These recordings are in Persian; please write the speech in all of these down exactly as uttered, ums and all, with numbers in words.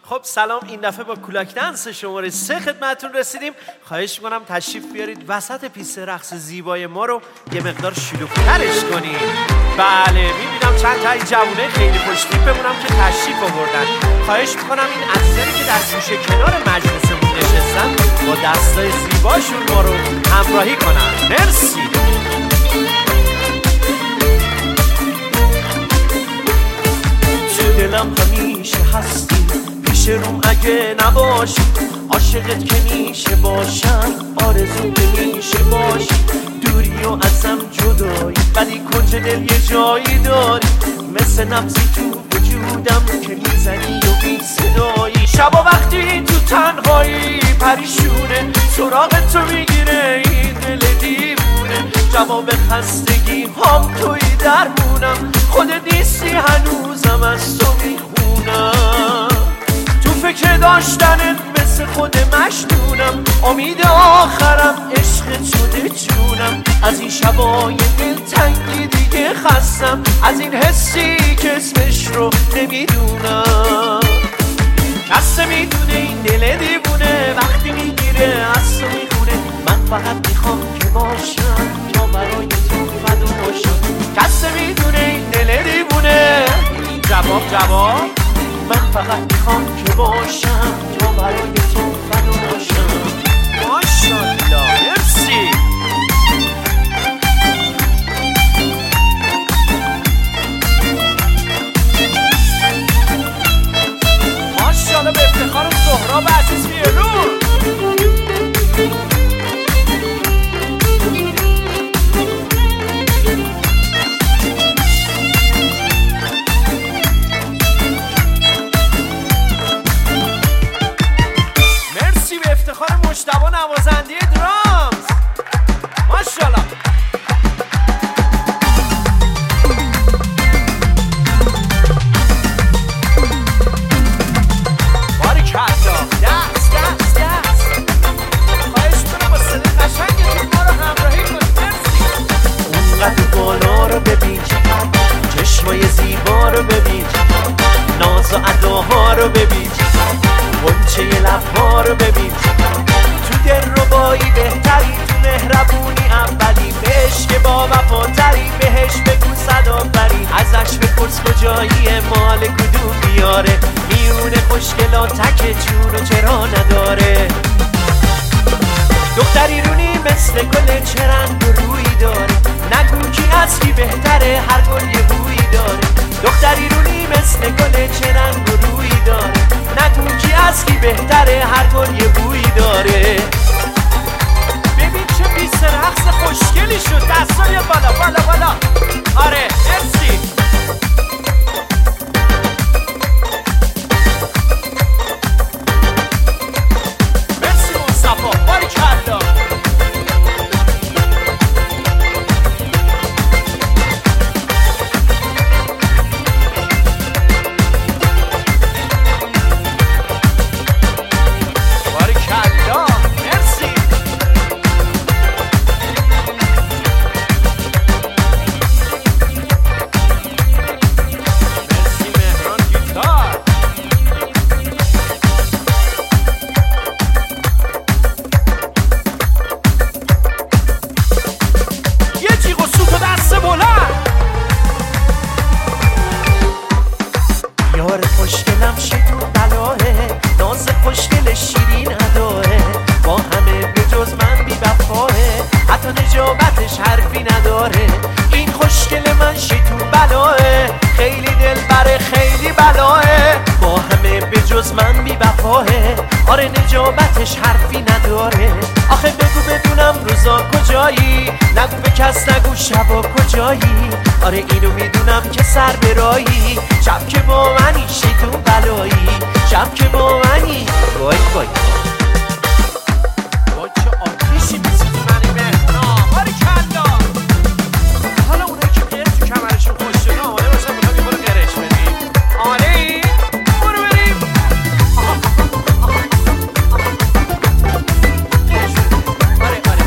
خب سلام، این دفعه با کولاک دنس شماره سه خدمتتون رسیدیم. خواهش میکنم تشریف بیارید وسط پیست رقص زیبای ما رو یه مقدار شلوغ‌ترش کنید. بله میبینم چند تایی جوونه خیلی خوشتیپ بمونم که تشریف آوردن. خواهش میکنم این عزیزانی که در گوشه کنار مجلسمون نشستن با دستای زیباشون ما رو همراهی کنن. مرسی. تو دلم همیشه هستی، پیش روم اگه نباشی، عاشقت که میشه باشم، آرزو که میشه باشی، دوری و ازم جدایی ولی کنج دل یه جایی داری، مثل نبضی تو وجودم که میزنی و بی صدایی. شبا وقتی تو تنهایی پریشونه، سراغ تو میگیره این دل دیوونه، جواب خستگی هم توی درمونم، خودت نیستی هنوزم از تو میخونم، تو فکر داشتنت مثل خود مجنونم، امید آخرم عشقت شده جونم، از این شبای دلتنگی دیگه خستم، از این حسی که اسمش رو نمیدونم. کسی میدونه این دل دیوونه وقتی میگیره از تو میخونه، من فقط میخوام که باشم تا برای تو فدا باشم. کسی میدونه این دل دیوونه، جواب جواب، من فقط میخوام که باشم تا برای تو فدا باشم. ماشاءالله، مرسی. ماشاءالله به افتخار سهراب عزیز بیرون. مرسی به افتخار مجتبی نوازنده درامز. ماشاءالله. بالا رو ببین، چشمای زیبا رو ببین، ناز و اداها رو ببین، غنچه لبها رو ببین، تو دلربایی بهتری، تو مهربونی اولی، بهش که با وفاتری، بهش بگو صدا بری، ازش بپرس کجایی، مال کدوم بیاره، میونه خوشگلا تک جونو چرا نداره. دختری رونی مثل گل چه رنگ و رویی داره، نگو کی از کی بهتره، هر گل یه بویی داره. دختری رونی مثل گل چه رنگ و رویی داره، نگو کی از کی بهتره، هر گل یه بویی داره. ببین چه پیست رقص خوشگلی شد، دستای بالا بالا بالا. آره مرسی. مرسی مصطفی، باریکالله. خوشگلم شیطون بلاه، ناز خوشگل شیرین اداه، با همه به جز من بی وفاه، حتی نجابتش حرفی نداره. این خوشگل من شیطون بلاه، خیلی دلبره خیلی بلاه، با همه به جز من بی وفاه، آره نجابتش حرفی نداره. آخه بگو بدونم روزا کجایی، نگو به کس نگو شبا کجایی، آره اینو میدونم که سر برایی، شب که با منی شیطون بلایی، شب که با منی. وای وای وای چه آتیشی میسوزونن این مهمونا. باریکالله. حالا اونایی که غیر تو کمرشون خوش شده آماده باشن میخوام یه بار قرش بدیم. آماده ای؟ برو بریم. آره آره.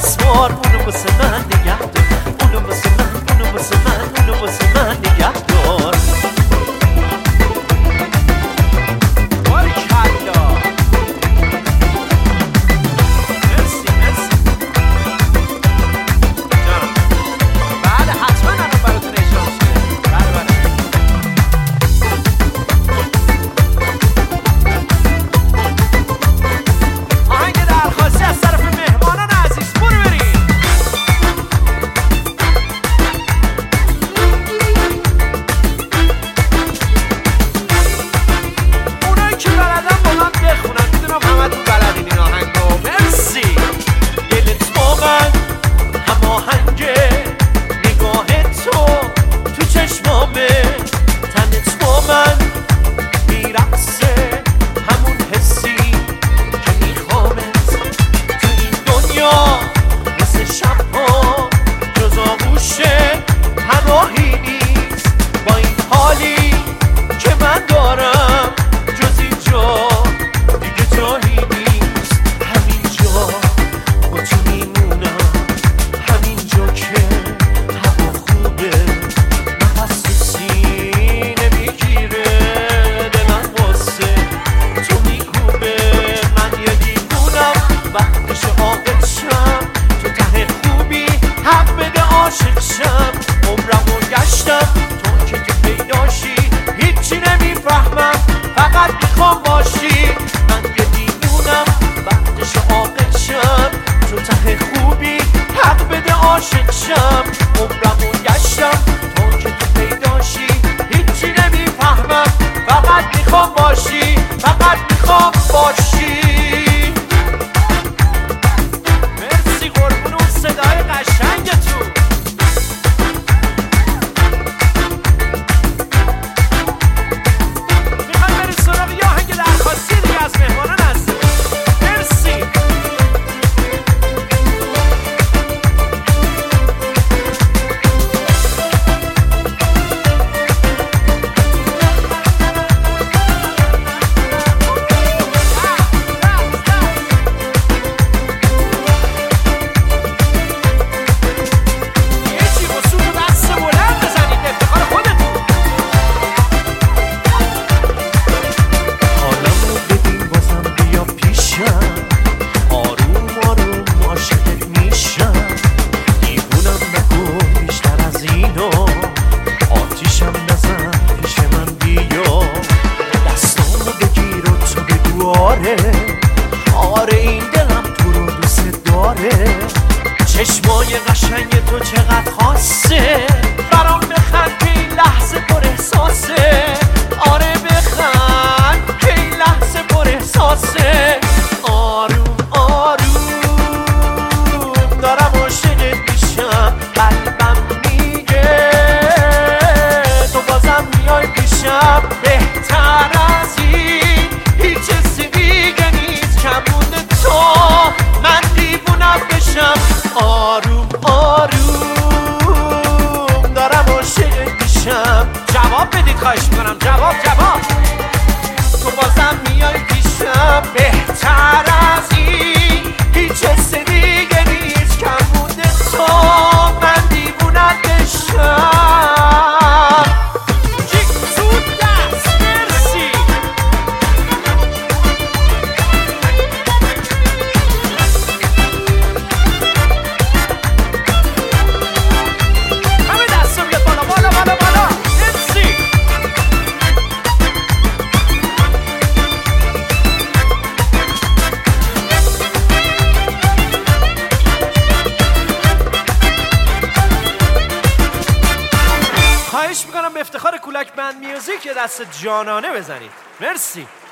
نسوار، اونو واسه من نگه دار، اونو واسه من، اونو واسه من، اونو واسه من نگه دار. آره این دلم تو رو دوست داره، چشمای قشنگ تو چقدر خاصه، برام بخند که این لحظه پر احساسه. آره بخند که این لحظه پر احساسه. آروم آروم دارم عاشقت میشم، قلبم میگه تو بازم میای پیشم. بهتر از این هیچ حسی دیگه نیست، کمونه تو من دیوونم بشم. آروم آروم دارم عاشقت میشم. جواب بدید خواهش میکنم، جواب جواب. تو بازم میای پیشم. بهتر از این هیچ حس دیگه نیست، کمونه تو من دیوونم بشم. جیک زود دست مرسی. همه دست رو بیاد بالا بالا بالا بالا. مرسی. خواهش میکنم به افتخار کولک بند میوزیک یه دست جانانه بزنید. مرسی.